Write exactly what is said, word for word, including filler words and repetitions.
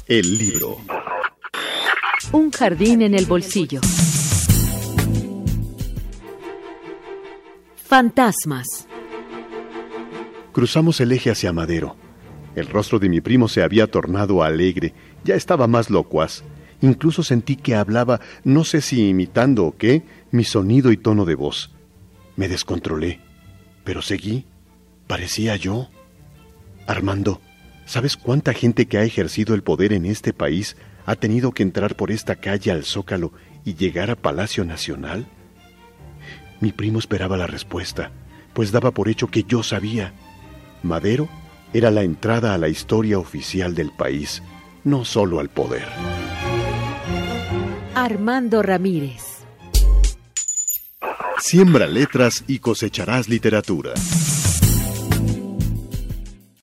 El libro. Un jardín en el bolsillo. Fantasmas. Cruzamos el eje hacia Madero. El rostro de mi primo se había tornado alegre, ya estaba más locuaz. Incluso sentí que hablaba, no sé si imitando o qué, mi sonido y tono de voz. Me descontrolé, pero seguí. Parecía yo. Armando, ¿sabes cuánta gente que ha ejercido el poder en este país ha tenido que entrar por esta calle al Zócalo y llegar a Palacio Nacional? Mi primo esperaba la respuesta, pues daba por hecho que yo sabía. Madero era la entrada a la historia oficial del país, no solo al poder. Armando Ramírez. Siembra letras y cosecharás literatura.